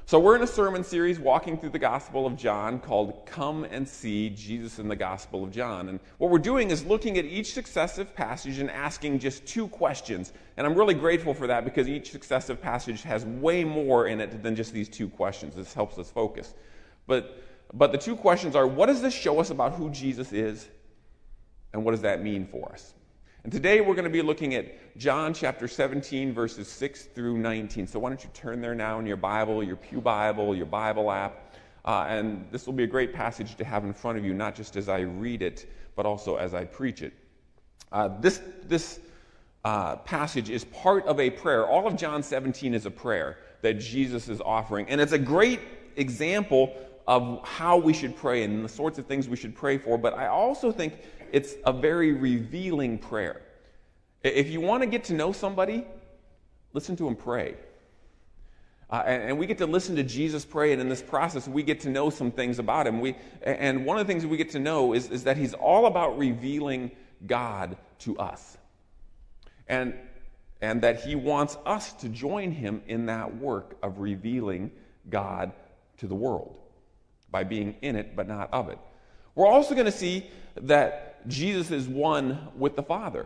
So we're in a sermon series walking through the Gospel of John called Come and See Jesus in the Gospel of John. And what we're doing is looking at each successive passage and asking just two questions. And I'm really grateful for that because each successive passage has way more in it than just these two questions. This helps us focus. But the two questions are, what does this show us about who Jesus is? And what does that mean for us? And today we're going to be looking at John chapter 17, verses 6 through 19. So why don't you turn there now in your Bible, your Pew Bible, your Bible app. And this will be a great passage to have in front of you, not just as I read it, but also as I preach it. This passage is part of a prayer. All of John 17 is a prayer that Jesus is offering. And it's a great example of how we should pray and the sorts of things we should pray for. But I also think it's a very revealing prayer. If you want to get to know somebody, listen to him pray. And we get to listen to Jesus pray, and in this process, we get to know some things about him. And one of the things that we get to know is that he's all about revealing God to us. And that he wants us to join him in that work of revealing God to the world by being in it but not of it. We're also going to see that Jesus is one with the Father.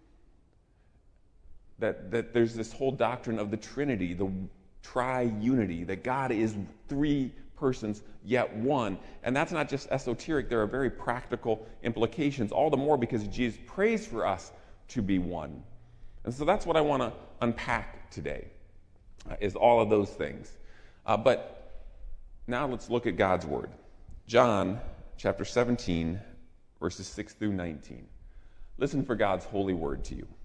That there's this whole doctrine of the Trinity, the triunity, that God is three persons yet one. And that's not just esoteric, there are very practical implications, all the more because Jesus prays for us to be one. And so that's what I want to unpack today, is all of those things. But now let's look at God's Word. John chapter 17, verses 6 through 19. Listen for God's holy word to you.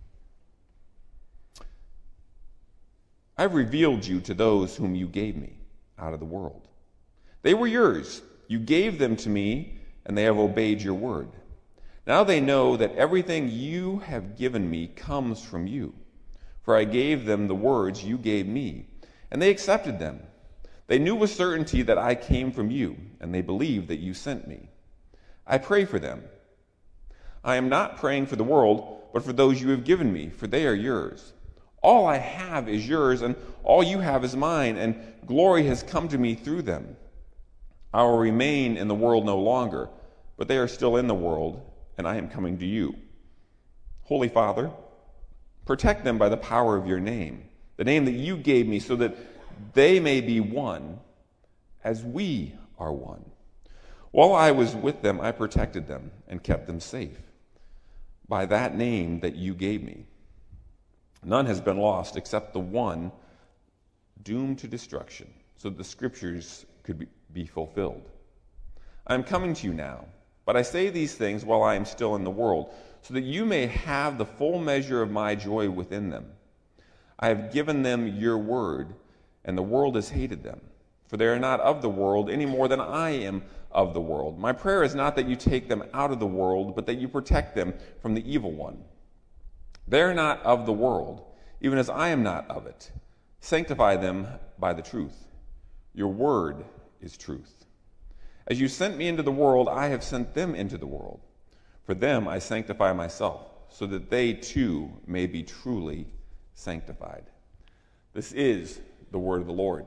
I've revealed you to those whom you gave me out of the world. They were yours. You gave them to me, and they have obeyed your word. Now they know that everything you have given me comes from you. For I gave them the words you gave me, and they accepted them. They knew with certainty that I came from you, and they believed that you sent me. I pray for them. I am not praying for the world, but for those you have given me, for they are yours. All I have is yours, and all you have is mine, and glory has come to me through them. I will remain in the world no longer, but they are still in the world, and I am coming to you. Holy Father, protect them by the power of your name, the name that you gave me, so that they may be one as we are one. While I was with them, I protected them and kept them safe by that name that you gave me. None has been lost except the one doomed to destruction, so that the scriptures could be fulfilled. I am coming to you now, but I say these things while I am still in the world, so that you may have the full measure of my joy within them. I have given them your word, and the world has hated them, for they are not of the world any more than I am of the world. My prayer is not that you take them out of the world, but that you protect them from the evil one. They are not of the world, even as I am not of it. Sanctify them by the truth. Your word is truth. As you sent me into the world, I have sent them into the world. For them I sanctify myself, so that they too may be truly sanctified. This is the word of the Lord.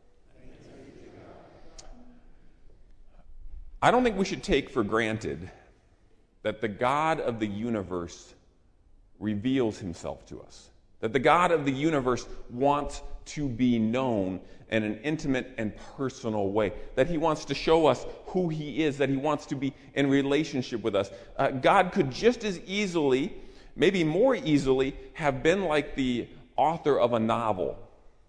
I don't think we should take for granted that the God of the universe reveals himself to us. That the God of the universe wants to be known in an intimate and personal way. That he wants to show us who he is. That he wants to be in relationship with us. God could just as easily, maybe more easily, have been like the author of a novel.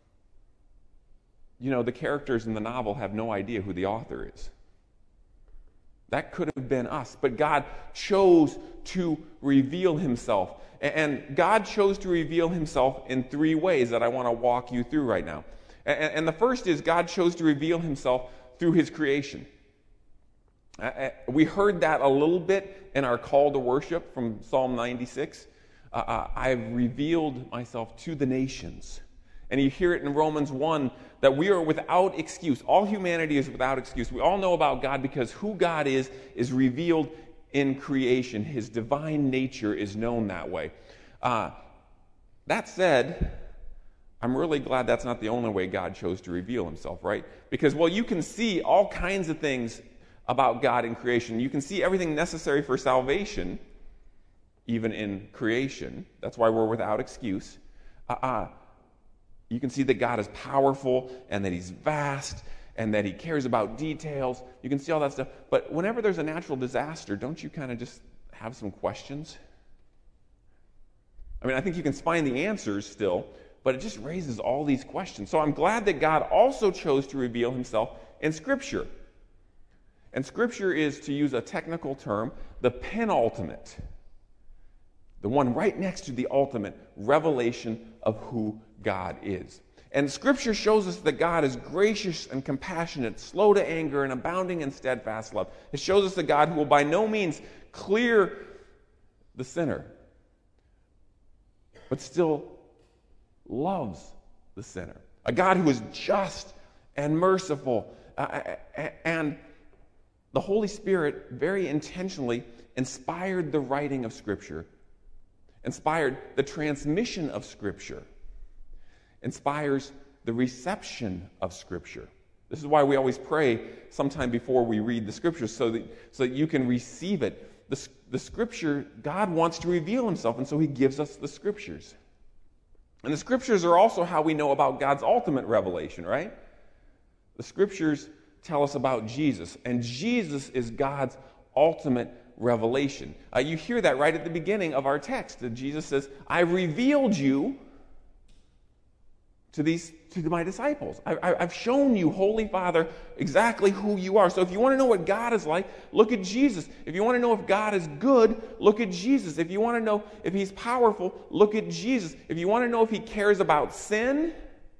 You know, the characters in the novel have no idea who the author is. That could have been us, but God chose to reveal himself. And God chose to reveal himself in three ways that I want to walk you through right now. And the first is God chose to reveal himself through his creation. We heard that a little bit in our call to worship from Psalm 96. I've revealed myself to the nations. And you hear it in Romans 1 that we are without excuse. All humanity is without excuse. We all know about God because who God is revealed in creation. His divine nature is known that way. That said, I'm really glad that's not the only way God chose to reveal himself, right? Because, well, you can see all kinds of things about God in creation. You can see everything necessary for salvation, even in creation. That's why we're without excuse. You can see that God is powerful and that he's vast and that he cares about details. You can see all that stuff. But whenever there's a natural disaster, don't you kind of just have some questions? I mean, I think you can find the answers still, but it just raises all these questions. So I'm glad that God also chose to reveal himself in Scripture. And Scripture is, to use a technical term, the penultimate, the one right next to the ultimate revelation of who God is. And Scripture shows us that God is gracious and compassionate, slow to anger, and abounding in steadfast love. It shows us a God who will by no means clear the sinner, but still loves the sinner. A God who is just and merciful. And the Holy Spirit very intentionally inspired the writing of Scripture, inspired the transmission of Scripture, inspires the reception of Scripture. This is why we always pray sometime before we read the Scriptures, so that you can receive it. The Scripture, God wants to reveal himself, and so he gives us the Scriptures. And the Scriptures are also how we know about God's ultimate revelation, right? The Scriptures tell us about Jesus, and Jesus is God's ultimate revelation. You hear that right at the beginning of our text. That Jesus says, I revealed you to my disciples. I've shown you, Holy Father, exactly who you are. So if you want to know what God is like, look at Jesus. If you want to know if God is good, look at Jesus. If you want to know if he's powerful, look at Jesus. If you want to know if he cares about sin,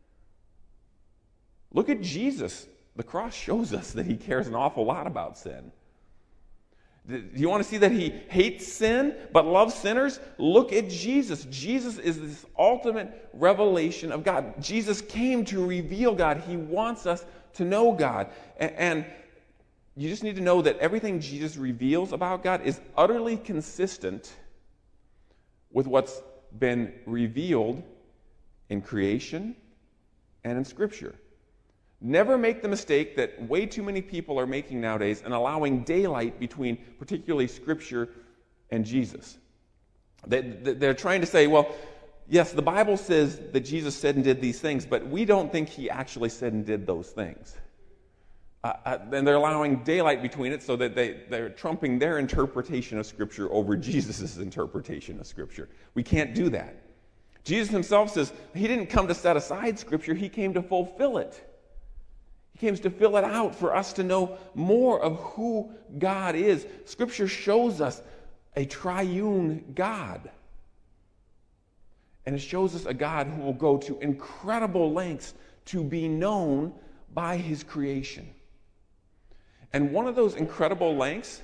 look at Jesus. The cross shows us that he cares an awful lot about sin. Do you want to see that he hates sin but loves sinners? Look at Jesus. Jesus is this ultimate revelation of God. Jesus came to reveal God. He wants us to know God. And you just need to know that everything Jesus reveals about God is utterly consistent with what's been revealed in creation and in Scripture. Never make the mistake that way too many people are making nowadays and allowing daylight between particularly Scripture and Jesus. They're trying to say, well, yes, the Bible says that Jesus said and did these things, but we don't think he actually said and did those things. And they're allowing daylight between it so that they're trumping their interpretation of Scripture over Jesus' interpretation of Scripture. We can't do that. Jesus himself says he didn't come to set aside Scripture, he came to fulfill it. He came to fill it out for us to know more of who God is. Scripture shows us a triune God. And it shows us a God who will go to incredible lengths to be known by his creation. And one of those incredible lengths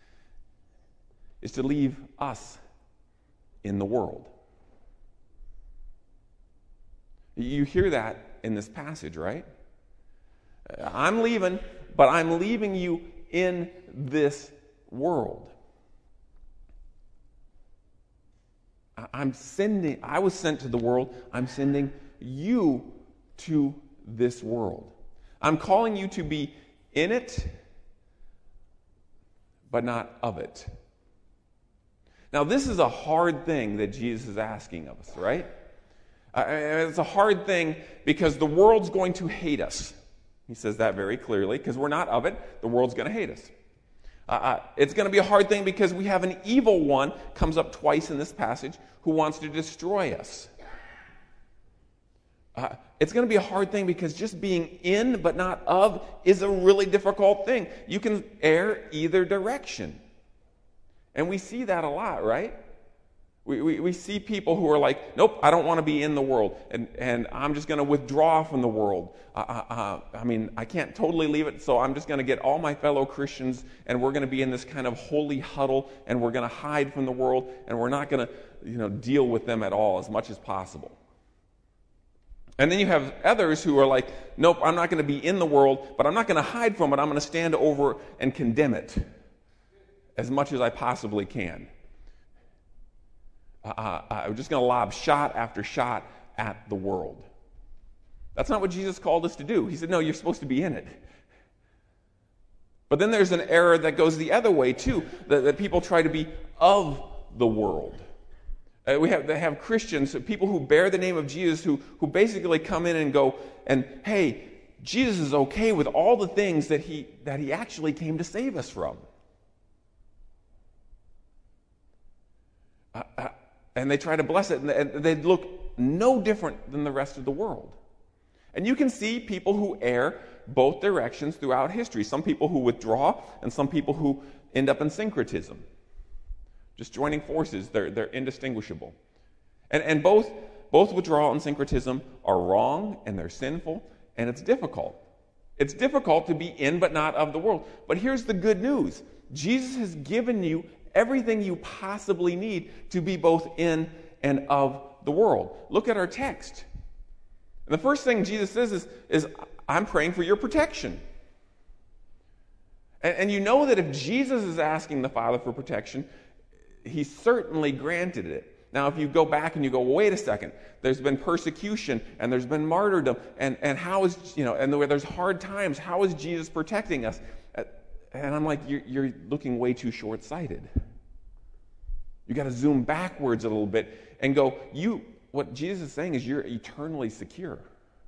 is to leave us in the world. You hear that in this passage, right? I'm leaving, but I'm leaving you in this world. I was sent to the world. I'm sending you to this world. I'm calling you to be in it, but not of it. Now, this is a hard thing that Jesus is asking of us, right? It's a hard thing because the world's going to hate us. He says that very clearly, because we're not of it. The world's going to hate us. It's going to be a hard thing because we have an evil one, comes up twice in this passage, who wants to destroy us. It's going to be a hard thing because just being in but not of is a really difficult thing. You can err either direction. And we see that a lot, right? We see people who are like, nope, I don't want to be in the world, and I'm just going to withdraw from the world. I mean, I can't totally leave it, so I'm just going to get all my fellow Christians, and we're going to be in this kind of holy huddle, and we're going to hide from the world, and we're not going to deal with them at all as much as possible. And then you have others who are like, nope, I'm not going to be in the world, but I'm not going to hide from it. I'm going to stand over and condemn it as much as I possibly can. I'm just going to lob shot after shot at the world. That's not what Jesus called us to do. He said, no, you're supposed to be in it. But then there's an error that goes the other way, too, that people try to be of the world. They have Christians, people who bear the name of Jesus, who basically come in and go, and hey, Jesus is okay with all the things that he actually came to save us from. And they try to bless it, and they look no different than the rest of the world. And you can see people who err both directions throughout history. Some people who withdraw, and some people who end up in syncretism. Just joining forces, they're indistinguishable. And both withdrawal and syncretism are wrong, and they're sinful, and it's difficult. It's difficult to be in but not of the world. But here's the good news. Jesus has given you everything you possibly need to be both in and of the world. Look at our text. And the first thing Jesus says is I'm praying for your protection. And you know that if Jesus is asking the Father for protection, he certainly granted it. Now, if you go back and you go, well, wait a second, there's been persecution and there's been martyrdom, and how is, and where there's hard times, how is Jesus protecting us? And I'm like, you're looking way too short-sighted. You got to zoom backwards a little bit and go, what Jesus is saying is you're eternally secure.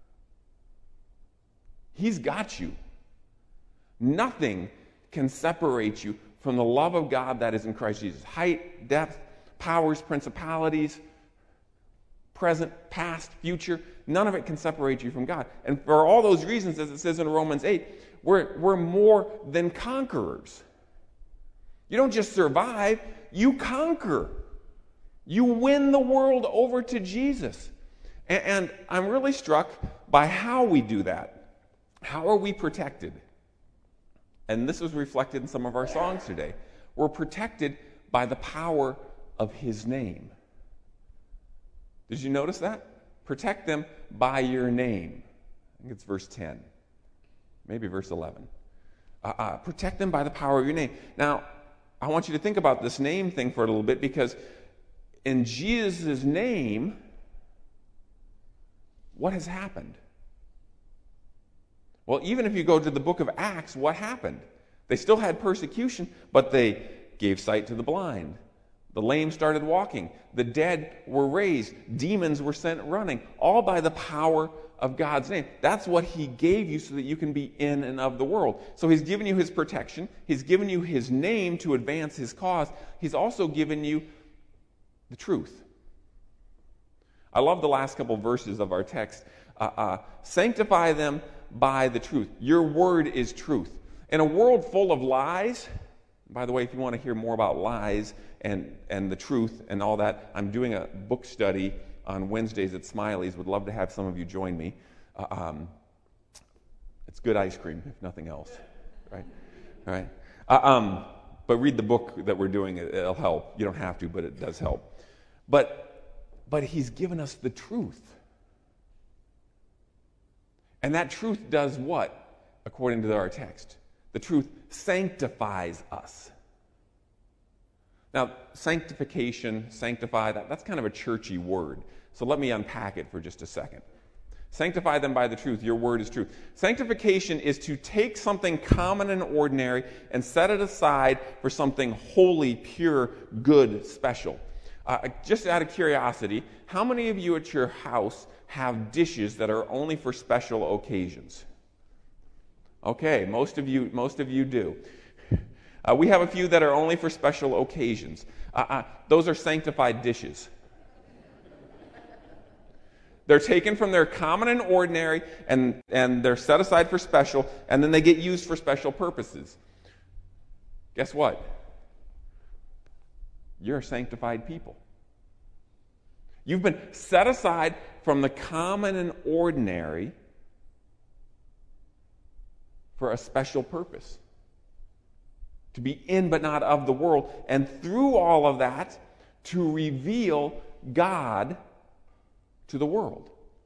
He's got you. Nothing can separate you from the love of God that is in Christ Jesus. Height, depth, powers, principalities, present, past, future, none of it can separate you from God. And for all those reasons, as it says in Romans 8, we're more than conquerors. You don't just survive, you conquer. You win the world over to Jesus. And I'm really struck by how we do that. How are we protected? And this was reflected in some of our songs today. We're protected by the power of his name. Did you notice that? Protect them by your name. I think it's verse 10. Maybe verse 11. Protect them by the power of your name. Now, I want you to think about this name thing for a little bit, because in Jesus' name, what has happened? Well, even if you go to the book of Acts, what happened? They still had persecution, but they gave sight to the blind. The lame started walking. The dead were raised. Demons were sent running, all by the power of God's name. That's what he gave you so that you can be in and of the world. So he's given you his protection. He's given you his name to advance his cause. He's also given you the truth. I love the last couple verses of our text. Sanctify them by the truth. Your word is truth. In a world full of lies, by the way, if you want to hear more about lies and the truth and all that, I'm doing a book study on Wednesdays at Smiley's. Would love to have some of you join me. It's good ice cream, if nothing else. Right? All right. But read the book that we're doing. It'll help. You don't have to, but it does help. But he's given us the truth. And that truth does what, according to our text? The truth sanctifies us. Now, sanctification, sanctify, that's kind of a churchy word. So let me unpack it for just a second. Sanctify them by the truth. Your word is truth. Sanctification is to take something common and ordinary and set it aside for something holy, pure, good, special. Just out of curiosity, how many of you at your house have dishes that are only for special occasions? Okay, most of you do. We have a few that are only for special occasions. Those are sanctified dishes. They're taken from their common and ordinary, and they're set aside for special, and then they get used for special purposes. Guess what? You're a sanctified people. You've been set aside from the common and ordinary for a special purpose. To be in but not of the world, and through all of that, to reveal God to the world.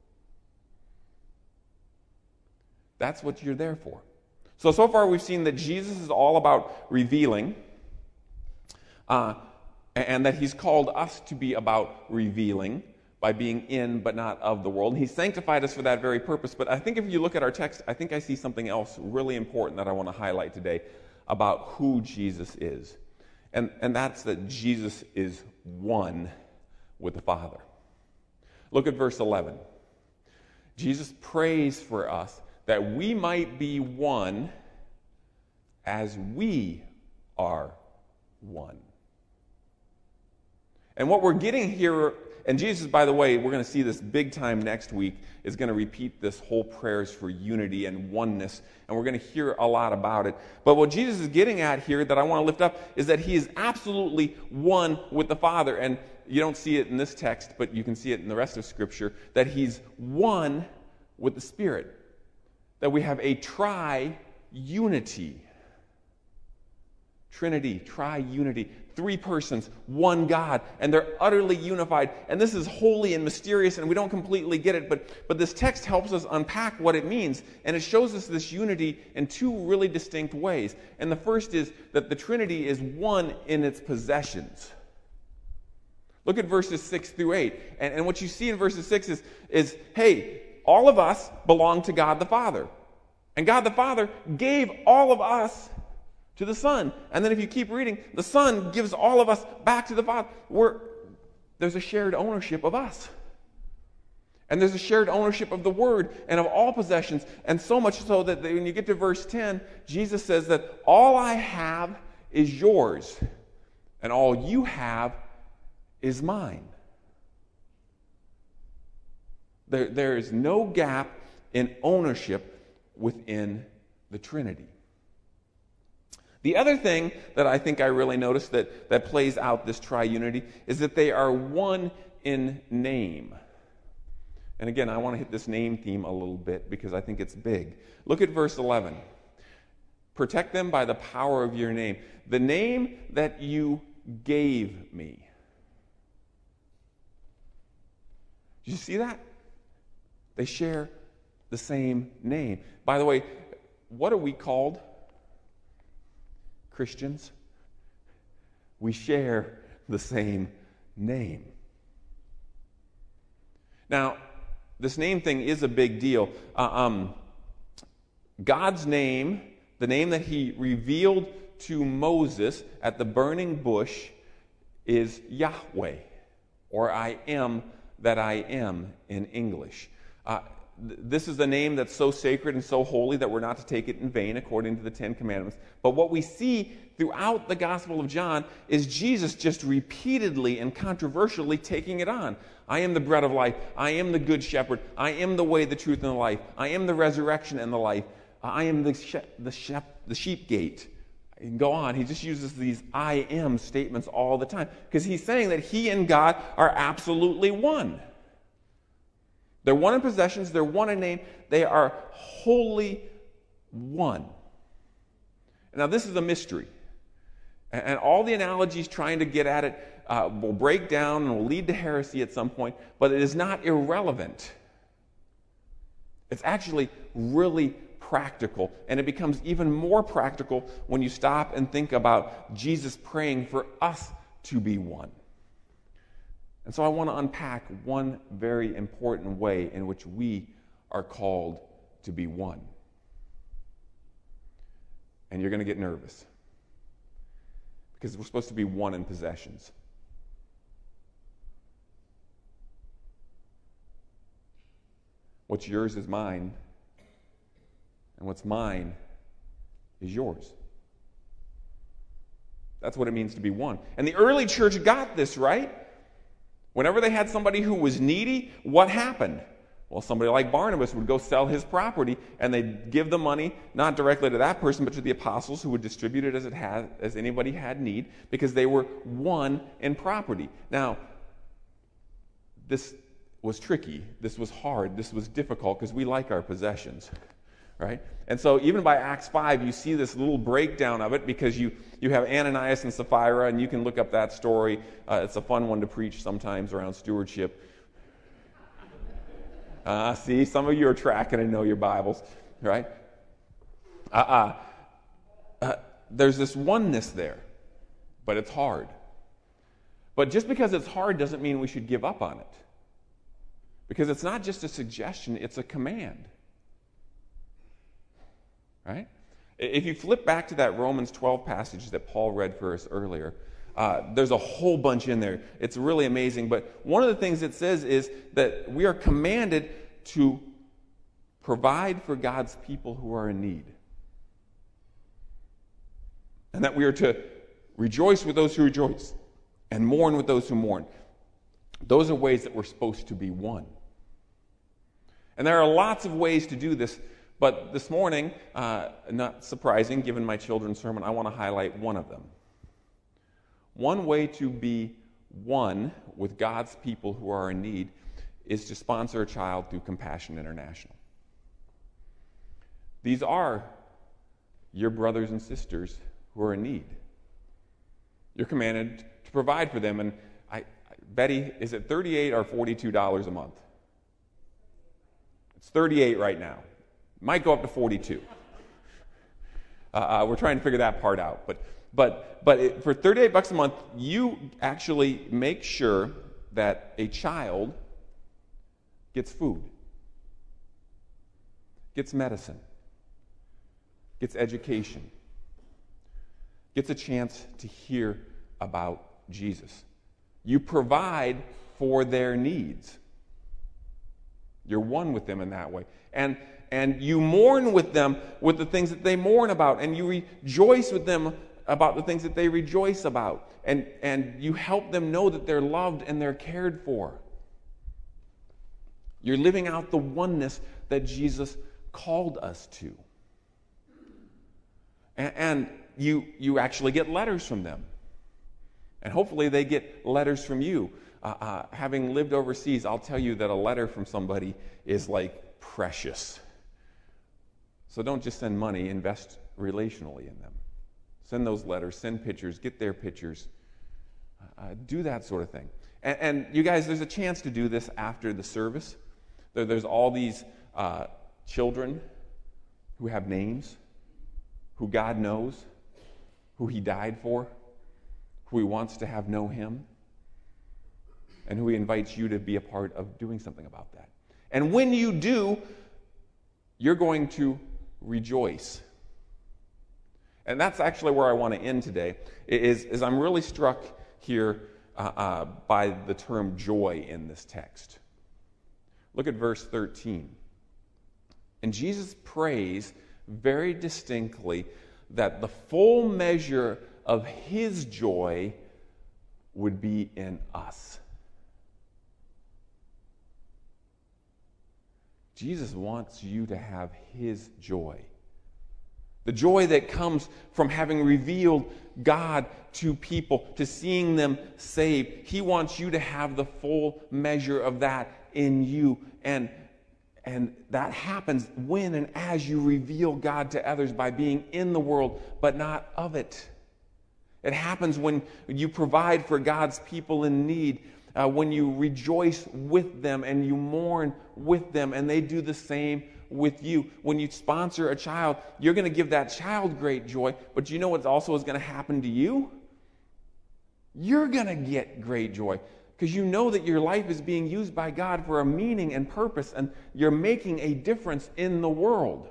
That's what you're there for. So far we've seen that Jesus is all about revealing, and that he's called us to be about revealing. by being in but not of the world. And he sanctified us for that very purpose. But I think if you look at our text, I think I see something else really important that I want to highlight today about who Jesus is. And that's that Jesus is one with the Father. Look at verse 11. Jesus prays for us that we might be one as we are one. And what we're getting here, and Jesus, by the way, we're going to see this big time next week, is going to repeat this whole prayers for unity and oneness, and we're going to hear a lot about it. But what Jesus is getting at here that I want to lift up is that he is absolutely one with the Father. And you don't see it in this text, but you can see it in the rest of Scripture, that he's one with the Spirit. That we have a tri-unity. Trinity, tri-unity, three persons, one God, and they're utterly unified. And this is holy and mysterious, and we don't completely get it, but this text helps us unpack what it means, and it shows us this unity in two really distinct ways. And the first is that the Trinity is one in its possessions. Look at verses 6 through 8. And what you see in verses 6 is, hey, all of us belong to God the Father. And God the Father gave all of us to the Son. And then if you keep reading, the Son gives all of us back to the Father. There's a shared ownership of us. And there's a shared ownership of the Word and of all possessions. And so much so that when you get to verse 10, Jesus says that all I have is yours, and all you have is mine. There is no gap in ownership within the Trinity. The other thing that I think I really noticed that plays out this triunity is that they are one in name. And again, I want to hit this name theme a little bit because I think it's big. Look at verse 11. Protect them by the power of your name, the name that you gave me. Did you see that? They share the same name. By the way, what are we called? Christians. We share the same name. Now, this name thing is a big deal. God's name, the name that he revealed to Moses at the burning bush, is Yahweh, or I am that I am in English. This is a name that's so sacred and so holy that we're not to take it in vain according to the Ten Commandments. But what we see throughout the Gospel of John is Jesus just repeatedly and controversially taking it on. I am the bread of life. I am the good shepherd. I am the way, the truth, and the life. I am the resurrection and the life. I am the sheep gate. You can go on. He just uses these I am statements all the time because he's saying that he and God are absolutely one. They're one in possessions, they're one in name, they are wholly one. Now this is a mystery. And all the analogies trying to get at it will break down and will lead to heresy at some point, but it is not irrelevant. It's actually really practical, and it becomes even more practical when you stop and think about Jesus praying for us to be one. And so I want to unpack one very important way in which we are called to be one. And you're going to get nervous because we're supposed to be one in possessions. What's yours is mine, and what's mine is yours. That's what it means to be one. And the early church got this, right? Whenever they had somebody who was needy, what happened? Well, somebody like Barnabas would go sell his property, and they'd give the money not directly to that person, but to the apostles who would distribute it as anybody had need, because they were one in property. Now, this was tricky. This was hard. This was difficult because we like our possessions, right? And so even by Acts 5, you see this little breakdown of it because you have Ananias and Sapphira, and you can look up that story. It's a fun one to preach sometimes around stewardship. See, some of you are tracking and know your Bibles, right? There's this oneness there, but it's hard. But just because it's hard doesn't mean we should give up on it. Because it's not just a suggestion, it's a command. Right? If you flip back to that Romans 12 passage that Paul read for us earlier, there's a whole bunch in there. It's really amazing. But one of the things it says is that we are commanded to provide for God's people who are in need. And that we are to rejoice with those who rejoice and mourn with those who mourn. Those are ways that we're supposed to be one. And there are lots of ways to do this, but this morning, not surprising given my children's sermon, I want to highlight one of them. One way to be one with God's people who are in need is to sponsor a child through Compassion International. These are your brothers and sisters who are in need. You're commanded to provide for them. And Betty, is it $38 or $42 a month? It's $38 right now. Might go up to $42. We're trying to figure that part out. But for $38 a month, you actually make sure that a child gets food, gets medicine, gets education, gets a chance to hear about Jesus. You provide for their needs. You're one with them in that way. And you mourn with them with the things that they mourn about. And you rejoice with them about the things that they rejoice about. And you help them know that they're loved and they're cared for. You're living out the oneness that Jesus called us to. And you actually get letters from them. And hopefully they get letters from you. Having lived overseas, I'll tell you that a letter from somebody is like precious. So don't just send money, invest relationally in them. Send those letters, send pictures, get their pictures. Do that sort of thing. And you guys, there's a chance to do this after the service. There's all these children who have names, who God knows, who He died for, who He wants to have know Him, and who He invites you to be a part of doing something about that. And when you do, you're going to rejoice. And that's actually where I want to end today, is I'm really struck here by the term joy in this text. Look at verse 13. And Jesus prays very distinctly that the full measure of His joy would be in us. Jesus wants you to have His joy. The joy that comes from having revealed God to people, to seeing them saved. He wants you to have the full measure of that in you. And that happens when and as you reveal God to others by being in the world, but not of it. It happens when you provide for God's people in need, when you rejoice with them and you mourn with them, and they do the same with you. When you sponsor a child, you're going to give that child great joy, but you know what also is going to happen to you? You're going to get great joy because you know that your life is being used by God for a meaning and purpose, and you're making a difference in the world.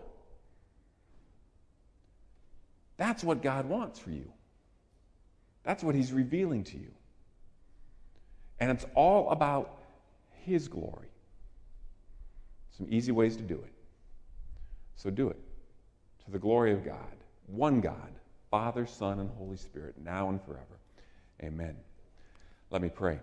That's what God wants for you. That's what He's revealing to you. And it's all about His glory. Some easy ways to do it. So do it. To the glory of God. One God, Father, Son, and Holy Spirit, now and forever. Amen. Let me pray.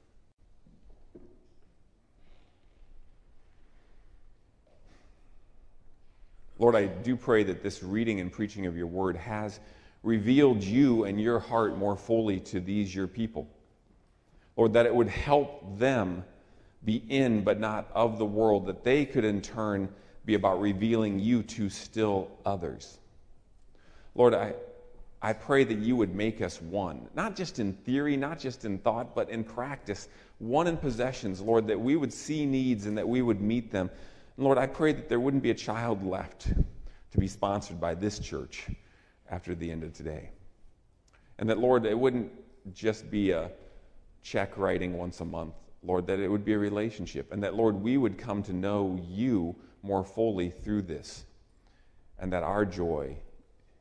Lord, I do pray that this reading and preaching of your word has revealed you and your heart more fully to these your people. Lord, that it would help them be in but not of the world, that they could in turn be about revealing you to still others. Lord, I pray that you would make us one, not just in theory, not just in thought, but in practice, one in possessions, Lord, that we would see needs and that we would meet them. And Lord, I pray that there wouldn't be a child left to be sponsored by this church after the end of today. And that, Lord, it wouldn't just be a check writing once a month, Lord, that it would be a relationship, and that, Lord, we would come to know you more fully through this, and that our joy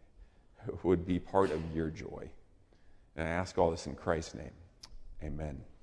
would be part of your joy. And I ask all this in Christ's name. Amen.